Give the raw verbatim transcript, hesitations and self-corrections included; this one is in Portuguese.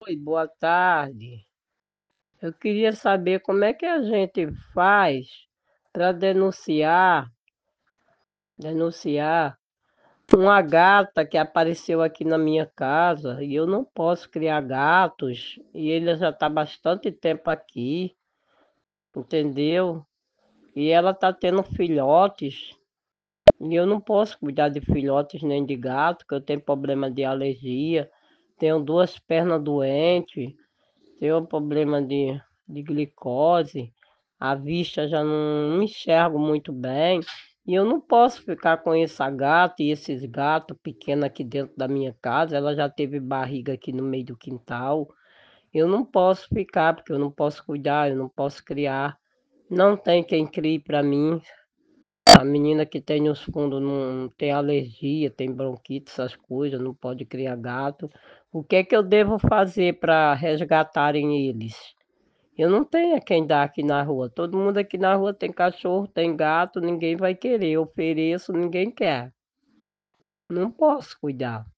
Oi, boa tarde. Eu queria saber como é que a gente faz para denunciar, denunciar uma gata que apareceu aqui na minha casa e eu não posso criar gatos e ele já está bastante tempo aqui, entendeu? E ela está tendo filhotes e eu não posso cuidar de filhotes nem de gato, porque eu tenho problema de alergia, tenho duas pernas doentes. Tenho um problema de, de glicose, a vista já não, não enxergo muito bem. E eu não posso ficar com essa gata e esses gatos pequenos aqui dentro da minha casa. Ela já teve barriga aqui no meio do quintal. Eu não posso ficar, porque eu não posso cuidar, eu não posso criar. Não tem quem crie para mim. A menina que tem nos fundos não tem alergia, tem bronquite, essas coisas, não pode criar gato. O que é que eu devo fazer para resgatarem eles? Eu não tenho a quem dar aqui na rua. Todo mundo aqui na rua tem cachorro, tem gato, ninguém vai querer. Eu ofereço, ninguém quer. Não posso cuidar.